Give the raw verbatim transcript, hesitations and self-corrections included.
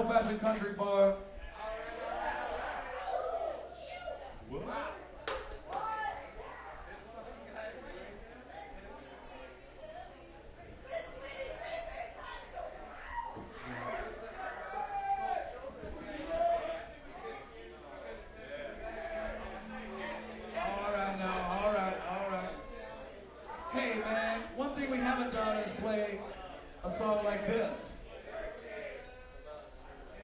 old-fashioned country for? All right now, all right, all right. Hey man, one thing we haven't done is play a song like this.